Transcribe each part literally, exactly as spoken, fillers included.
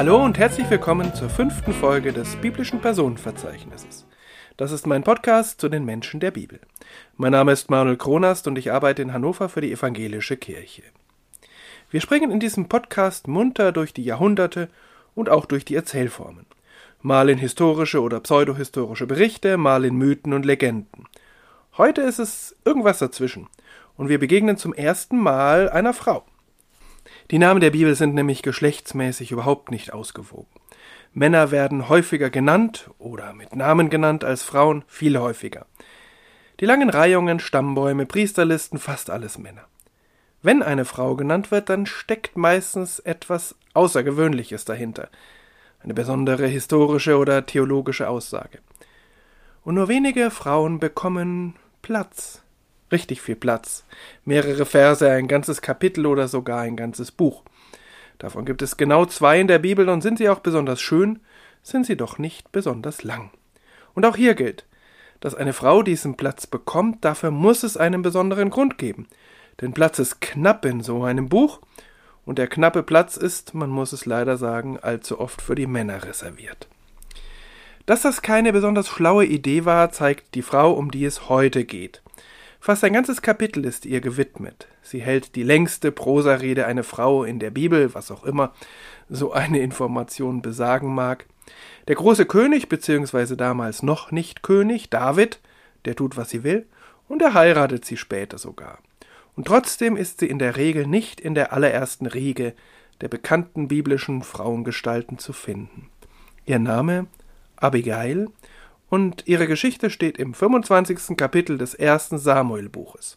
Hallo und herzlich willkommen zur fünften Folge des biblischen Personenverzeichnisses. Das ist mein Podcast zu den Menschen der Bibel. Mein Name ist Manuel Kronast und ich arbeite in Hannover für die Evangelische Kirche. Wir springen in diesem Podcast munter durch die Jahrhunderte und auch durch die Erzählformen. Mal in historische oder pseudohistorische Berichte, mal in Mythen und Legenden. Heute ist es irgendwas dazwischen und wir begegnen zum ersten Mal einer Frau. Die Namen der Bibel sind nämlich geschlechtsmäßig überhaupt nicht ausgewogen. Männer werden häufiger genannt oder mit Namen genannt als Frauen viel häufiger. Die langen Reihungen, Stammbäume, Priesterlisten, fast alles Männer. Wenn eine Frau genannt wird, dann steckt meistens etwas Außergewöhnliches dahinter. Eine besondere historische oder theologische Aussage. Und nur wenige Frauen bekommen Platz. Richtig viel Platz. Mehrere Verse, ein ganzes Kapitel oder sogar ein ganzes Buch. Davon gibt es genau zwei in der Bibel und sind sie auch besonders schön, sind sie doch nicht besonders lang. Und auch hier gilt, dass eine Frau diesen Platz bekommt, dafür muss es einen besonderen Grund geben. Denn Platz ist knapp in so einem Buch und der knappe Platz ist, man muss es leider sagen, allzu oft für die Männer reserviert. Dass das keine besonders schlaue Idee war, zeigt die Frau, um die es heute geht. Fast ein ganzes Kapitel ist ihr gewidmet. Sie hält die längste Prosarede einer Frau in der Bibel, was auch immer so eine Information besagen mag. Der große König, beziehungsweise damals noch nicht König, David, der tut, was sie will, und er heiratet sie später sogar. Und trotzdem ist sie in der Regel nicht in der allerersten Riege der bekannten biblischen Frauengestalten zu finden. Ihr Name Abigail und ihre Geschichte steht im fünfundzwanzigsten Kapitel des ersten Samuel-Buches.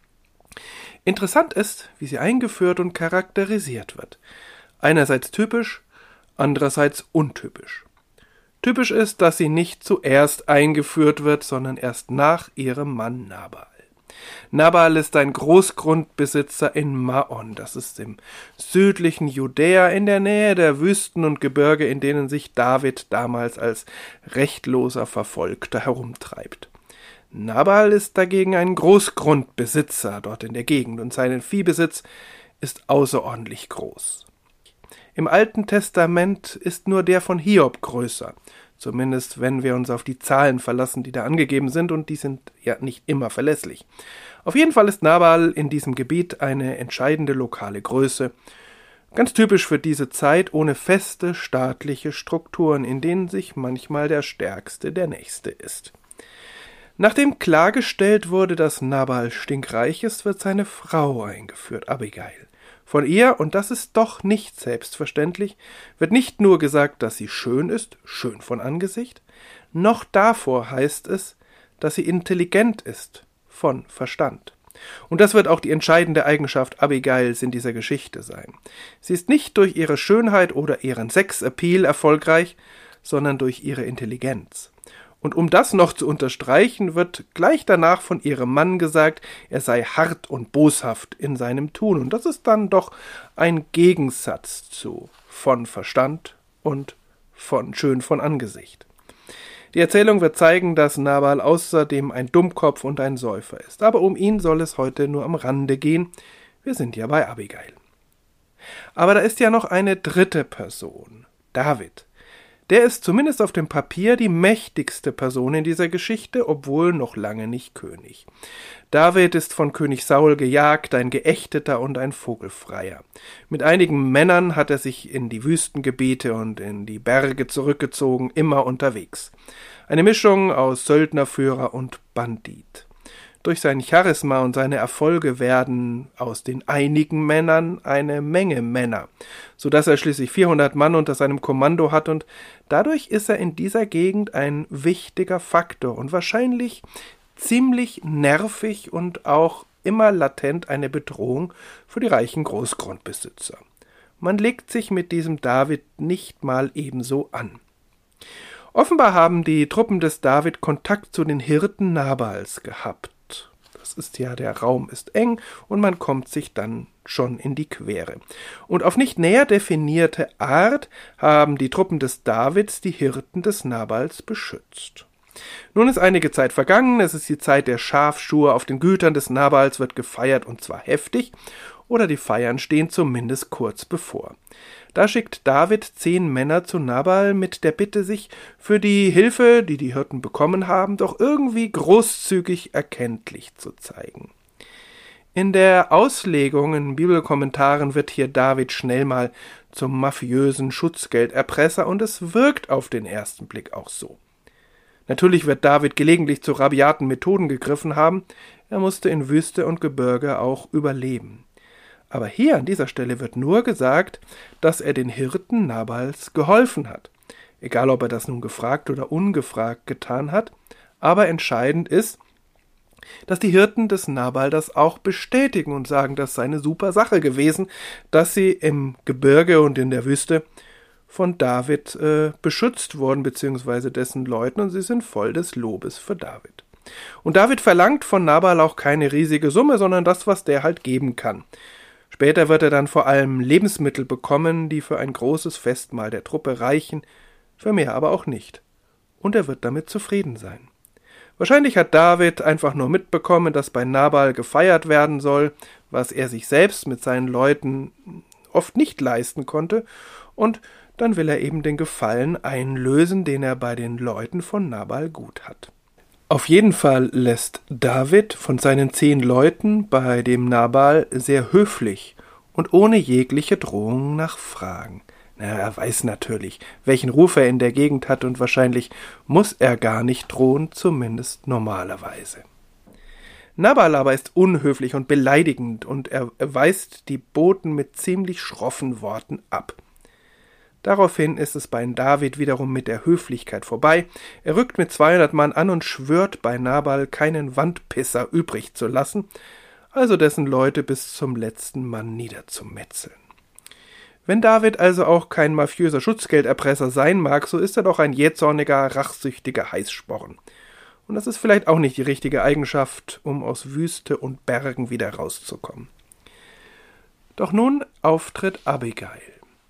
Interessant ist, wie sie eingeführt und charakterisiert wird. Einerseits typisch, andererseits untypisch. Typisch ist, dass sie nicht zuerst eingeführt wird, sondern erst nach ihrem Mann Nabal. Nabal ist ein Großgrundbesitzer in Maon, das ist im südlichen Judäa in der Nähe der Wüsten und Gebirge, in denen sich David damals als rechtloser Verfolgter herumtreibt. Nabal ist dagegen ein Großgrundbesitzer dort in der Gegend und sein Viehbesitz ist außerordentlich groß. Im Alten Testament ist nur der von Hiob größer, zumindest wenn wir uns auf die Zahlen verlassen, die da angegeben sind, und die sind ja nicht immer verlässlich. Auf jeden Fall ist Nabal in diesem Gebiet eine entscheidende lokale Größe, ganz typisch für diese Zeit, ohne feste staatliche Strukturen, in denen sich manchmal der Stärkste der Nächste ist. Nachdem klargestellt wurde, dass Nabal stinkreich ist, wird seine Frau eingeführt, Abigail. Von ihr, und das ist doch nicht selbstverständlich, wird nicht nur gesagt, dass sie schön ist, schön von Angesicht, noch davor heißt es, dass sie intelligent ist, von Verstand. Und das wird auch die entscheidende Eigenschaft Abigails in dieser Geschichte sein. Sie ist nicht durch ihre Schönheit oder ihren Sexappeal erfolgreich, sondern durch ihre Intelligenz. Und um das noch zu unterstreichen, wird gleich danach von ihrem Mann gesagt, er sei hart und boshaft in seinem Tun. Und das ist dann doch ein Gegensatz zu von Verstand und von schön von Angesicht. Die Erzählung wird zeigen, dass Nabal außerdem ein Dummkopf und ein Säufer ist. Aber um ihn soll es heute nur am Rande gehen. Wir sind ja bei Abigail. Aber da ist ja noch eine dritte Person, David. Der ist zumindest auf dem Papier die mächtigste Person in dieser Geschichte, obwohl noch lange nicht König. David ist von König Saul gejagt, ein Geächteter und ein Vogelfreier. Mit einigen Männern hat er sich in die Wüstengebiete und in die Berge zurückgezogen, immer unterwegs. Eine Mischung aus Söldnerführer und Bandit. Durch sein Charisma und seine Erfolge werden aus den einigen Männern eine Menge Männer, so dass er schließlich vierhundert Mann unter seinem Kommando hat, und dadurch ist er in dieser Gegend ein wichtiger Faktor und wahrscheinlich ziemlich nervig und auch immer latent eine Bedrohung für die reichen Großgrundbesitzer. Man legt sich mit diesem David nicht mal ebenso an. Offenbar haben die Truppen des David Kontakt zu den Hirten Nabals gehabt. Das ist ja, der Raum ist eng und man kommt sich dann schon in die Quere. Und auf nicht näher definierte Art haben die Truppen des Davids die Hirten des Nabals beschützt. Nun ist einige Zeit vergangen, es ist die Zeit der Schafschuhe auf den Gütern des Nabals, wird gefeiert und zwar heftig, oder die Feiern stehen zumindest kurz bevor. Da schickt David zehn Männer zu Nabal mit der Bitte, sich für die Hilfe, die die Hirten bekommen haben, doch irgendwie großzügig erkenntlich zu zeigen. In der Auslegung in Bibelkommentaren wird hier David schnell mal zum mafiösen Schutzgelderpresser und es wirkt auf den ersten Blick auch so. Natürlich wird David gelegentlich zu rabiaten Methoden gegriffen haben, er musste in Wüste und Gebirge auch überleben. Aber hier an dieser Stelle wird nur gesagt, dass er den Hirten Nabals geholfen hat. Egal, ob er das nun gefragt oder ungefragt getan hat, aber entscheidend ist, dass die Hirten des Nabal das auch bestätigen und sagen, das sei eine super Sache gewesen, dass sie im Gebirge und in der Wüste von David äh, beschützt wurden, beziehungsweise dessen Leuten, und sie sind voll des Lobes für David. Und David verlangt von Nabal auch keine riesige Summe, sondern das, was der halt geben kann. Später wird er dann vor allem Lebensmittel bekommen, die für ein großes Festmahl der Truppe reichen, für mehr aber auch nicht. Und er wird damit zufrieden sein. Wahrscheinlich hat David einfach nur mitbekommen, dass bei Nabal gefeiert werden soll, was er sich selbst mit seinen Leuten oft nicht leisten konnte, und dann will er eben den Gefallen einlösen, den er bei den Leuten von Nabal gut hat. Auf jeden Fall lässt David von seinen zehn Leuten bei dem Nabal sehr höflich und ohne jegliche Drohung nachfragen. Na, er weiß natürlich, welchen Ruf er in der Gegend hat, und wahrscheinlich muss er gar nicht drohen, zumindest normalerweise. Nabal aber ist unhöflich und beleidigend und er weist die Boten mit ziemlich schroffen Worten ab. Daraufhin ist es bei David wiederum mit der Höflichkeit vorbei. Er rückt mit zweihundert Mann an und schwört bei Nabal, keinen Wandpisser übrig zu lassen, also dessen Leute bis zum letzten Mann niederzumetzeln. Wenn David also auch kein mafiöser Schutzgelderpresser sein mag, so ist er doch ein jähzorniger, rachsüchtiger Heißsporn. Und das ist vielleicht auch nicht die richtige Eigenschaft, um aus Wüste und Bergen wieder rauszukommen. Doch nun Auftritt Abigail.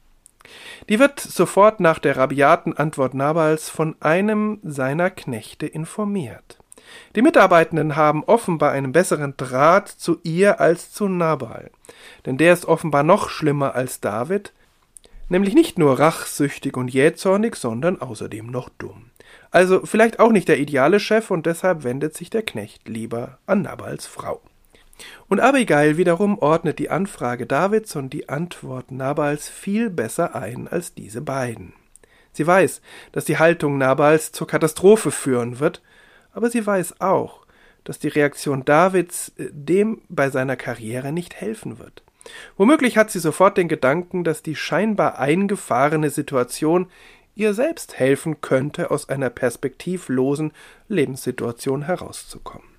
Die wird sofort nach der rabiaten Antwort Nabals von einem seiner Knechte informiert. Die Mitarbeitenden haben offenbar einen besseren Draht zu ihr als zu Nabal, denn der ist offenbar noch schlimmer als David, nämlich nicht nur rachsüchtig und jähzornig, sondern außerdem noch dumm. Also vielleicht auch nicht der ideale Chef, und deshalb wendet sich der Knecht lieber an Nabals Frau. Und Abigail wiederum ordnet die Anfrage Davids und die Antwort Nabals viel besser ein als diese beiden. Sie weiß, dass die Haltung Nabals zur Katastrophe führen wird, aber sie weiß auch, dass die Reaktion Davids dem bei seiner Karriere nicht helfen wird. Womöglich hat sie sofort den Gedanken, dass die scheinbar eingefahrene Situation ihr selbst helfen könnte, aus einer perspektivlosen Lebenssituation herauszukommen.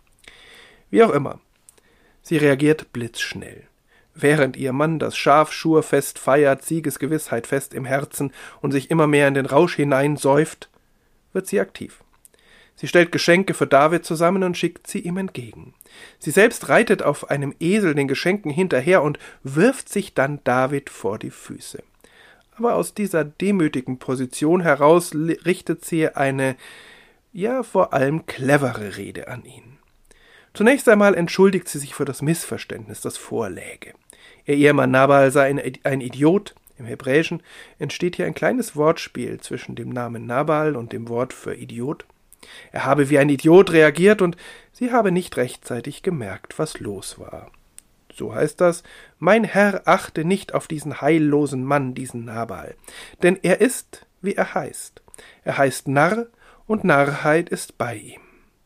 Wie auch immer, sie reagiert blitzschnell. Während ihr Mann das Schafschurfest feiert, Siegesgewissheit fest im Herzen und sich immer mehr in den Rausch hineinsäuft, wird sie aktiv. Sie stellt Geschenke für David zusammen und schickt sie ihm entgegen. Sie selbst reitet auf einem Esel den Geschenken hinterher und wirft sich dann David vor die Füße. Aber aus dieser demütigen Position heraus richtet sie eine, ja vor allem clevere Rede an ihn. Zunächst einmal entschuldigt sie sich für das Missverständnis, das vorläge. Ihr Ehemann Nabal sei ein, ein Idiot. Im Hebräischen entsteht hier ein kleines Wortspiel zwischen dem Namen Nabal und dem Wort für Idiot. Er habe wie ein Idiot reagiert und sie habe nicht rechtzeitig gemerkt, was los war. So heißt das: Mein Herr achte nicht auf diesen heillosen Mann, diesen Nabal, denn er ist, wie er heißt. Er heißt Narr, und Narrheit ist bei ihm.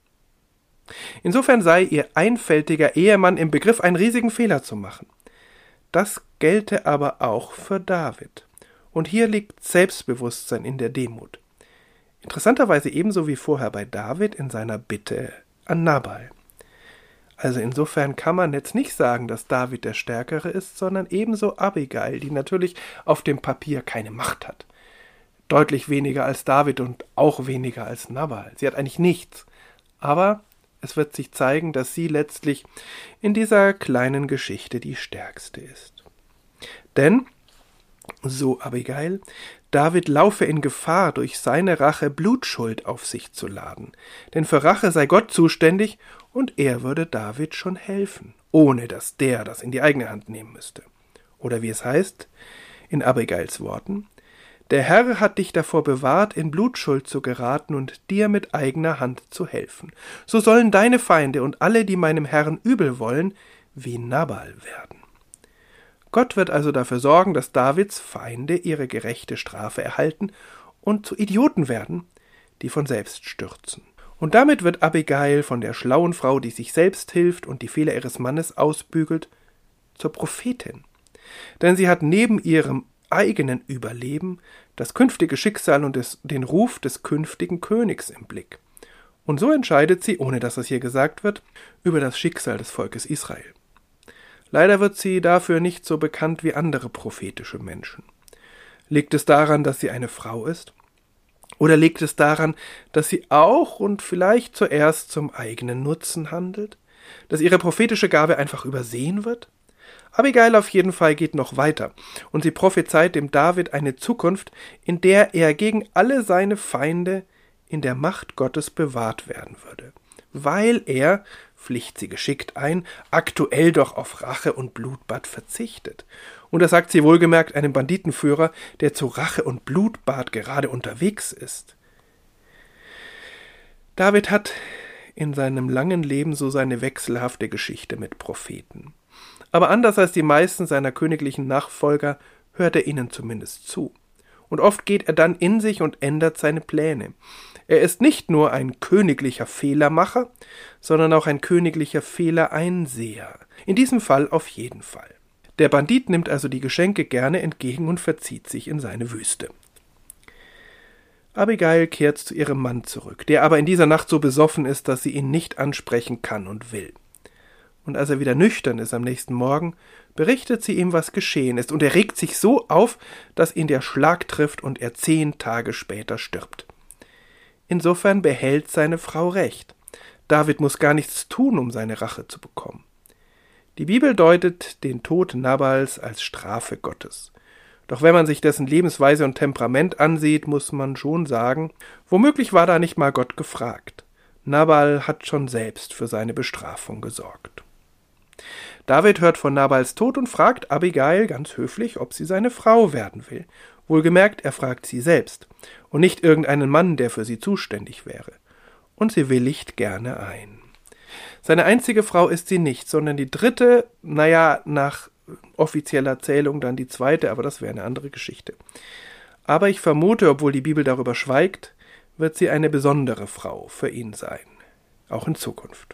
Insofern sei ihr einfältiger Ehemann im Begriff, einen riesigen Fehler zu machen. Das gelte aber auch für David. Und hier liegt Selbstbewusstsein in der Demut. Interessanterweise ebenso wie vorher bei David in seiner Bitte an Nabal. Also insofern kann man jetzt nicht sagen, dass David der Stärkere ist, sondern ebenso Abigail, die natürlich auf dem Papier keine Macht hat. Deutlich weniger als David und auch weniger als Nabal. Sie hat eigentlich nichts. Aber es wird sich zeigen, dass sie letztlich in dieser kleinen Geschichte die Stärkste ist. Denn, so Abigail, David laufe in Gefahr, durch seine Rache Blutschuld auf sich zu laden. Denn für Rache sei Gott zuständig und er würde David schon helfen, ohne dass der das in die eigene Hand nehmen müsste. Oder wie es heißt, in Abigails Worten: Der Herr hat dich davor bewahrt, in Blutschuld zu geraten und dir mit eigener Hand zu helfen. So sollen deine Feinde und alle, die meinem Herrn übel wollen, wie Nabal werden. Gott wird also dafür sorgen, dass Davids Feinde ihre gerechte Strafe erhalten und zu Idioten werden, die von selbst stürzen. Und damit wird Abigail von der schlauen Frau, die sich selbst hilft und die Fehler ihres Mannes ausbügelt, zur Prophetin. Denn sie hat neben ihrem eigenen Überleben das künftige Schicksal und des, den Ruf des künftigen Königs im Blick. Und so entscheidet sie, ohne dass es hier gesagt wird, über das Schicksal des Volkes Israel. Leider wird sie dafür nicht so bekannt wie andere prophetische Menschen. Liegt es daran, dass sie eine Frau ist? Oder liegt es daran, dass sie auch und vielleicht zuerst zum eigenen Nutzen handelt? Dass ihre prophetische Gabe einfach übersehen wird? Abigail auf jeden Fall geht noch weiter und sie prophezeit dem David eine Zukunft, in der er gegen alle seine Feinde in der Macht Gottes bewahrt werden würde, weil er, pflicht sie geschickt ein, aktuell doch auf Rache und Blutbad verzichtet. Und das sagt sie wohlgemerkt einem Banditenführer, der zu Rache und Blutbad gerade unterwegs ist. David hat in seinem langen Leben so seine wechselhafte Geschichte mit Propheten. Aber anders als die meisten seiner königlichen Nachfolger hört er ihnen zumindest zu. Und oft geht er dann in sich und ändert seine Pläne. Er ist nicht nur ein königlicher Fehlermacher, sondern auch ein königlicher Fehlereinseher. In diesem Fall auf jeden Fall. Der Bandit nimmt also die Geschenke gerne entgegen und verzieht sich in seine Wüste. Abigail kehrt zu ihrem Mann zurück, der aber in dieser Nacht so besoffen ist, dass sie ihn nicht ansprechen kann und will. Und als er wieder nüchtern ist am nächsten Morgen, berichtet sie ihm, was geschehen ist, und er regt sich so auf, dass ihn der Schlag trifft und er zehn Tage später stirbt. Insofern behält seine Frau recht. David muss gar nichts tun, um seine Rache zu bekommen. Die Bibel deutet den Tod Nabals als Strafe Gottes. Doch wenn man sich dessen Lebensweise und Temperament ansieht, muss man schon sagen, womöglich war da nicht mal Gott gefragt. Nabal hat schon selbst für seine Bestrafung gesorgt. David hört von Nabals Tod und fragt Abigail ganz höflich, ob sie seine Frau werden will. Wohlgemerkt, er fragt sie selbst und nicht irgendeinen Mann, der für sie zuständig wäre. Und sie willigt gerne ein. Seine einzige Frau ist sie nicht, sondern die dritte, naja, nach offizieller Zählung dann die zweite, aber das wäre eine andere Geschichte. Aber ich vermute, obwohl die Bibel darüber schweigt, wird sie eine besondere Frau für ihn sein, auch in Zukunft.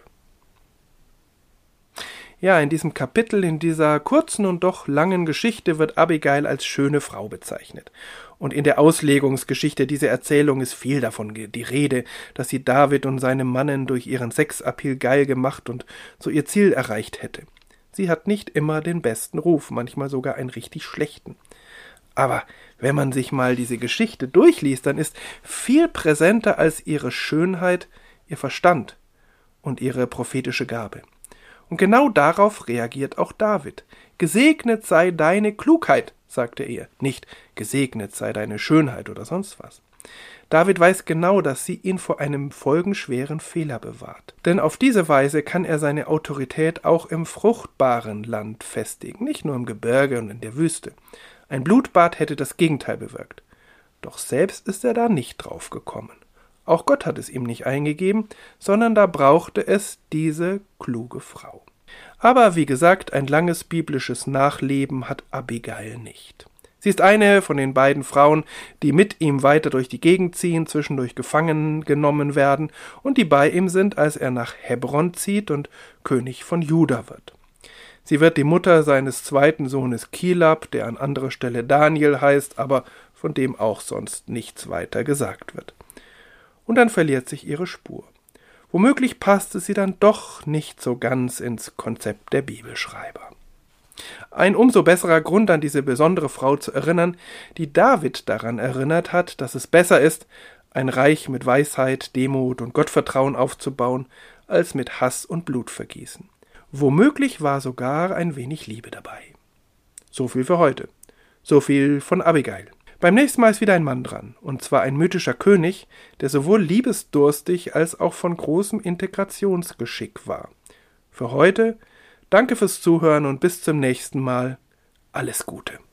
Ja, in diesem Kapitel, in dieser kurzen und doch langen Geschichte wird Abigail als schöne Frau bezeichnet. Und in der Auslegungsgeschichte dieser Erzählung ist viel davon die Rede, dass sie David und seinem Mannen durch ihren Sexappeal geil gemacht und so ihr Ziel erreicht hätte. Sie hat nicht immer den besten Ruf, manchmal sogar einen richtig schlechten. Aber wenn man sich mal diese Geschichte durchliest, dann ist viel präsenter als ihre Schönheit ihr Verstand und ihre prophetische Gabe. Und genau darauf reagiert auch David. Gesegnet sei deine Klugheit, sagte er, nicht gesegnet sei deine Schönheit oder sonst was. David weiß genau, dass sie ihn vor einem folgenschweren Fehler bewahrt. Denn auf diese Weise kann er seine Autorität auch im fruchtbaren Land festigen, nicht nur im Gebirge und in der Wüste. Ein Blutbad hätte das Gegenteil bewirkt. Doch selbst ist er da nicht drauf gekommen. Auch Gott hat es ihm nicht eingegeben, sondern da brauchte es diese kluge Frau. Aber wie gesagt, ein langes biblisches Nachleben hat Abigail nicht. Sie ist eine von den beiden Frauen, die mit ihm weiter durch die Gegend ziehen, zwischendurch gefangen genommen werden und die bei ihm sind, als er nach Hebron zieht und König von Juda wird. Sie wird die Mutter seines zweiten Sohnes Kilab, der an anderer Stelle Daniel heißt, aber von dem auch sonst nichts weiter gesagt wird. Und dann verliert sich ihre Spur. Womöglich passte sie dann doch nicht so ganz ins Konzept der Bibelschreiber. Ein umso besserer Grund, an diese besondere Frau zu erinnern, die David daran erinnert hat, dass es besser ist, ein Reich mit Weisheit, Demut und Gottvertrauen aufzubauen, als mit Hass und Blutvergießen. Womöglich war sogar ein wenig Liebe dabei. So viel für heute. So viel von Abigail. Beim nächsten Mal ist wieder ein Mann dran, und zwar ein mythischer König, der sowohl liebesdurstig als auch von großem Integrationsgeschick war. Für heute danke fürs Zuhören und bis zum nächsten Mal. Alles Gute.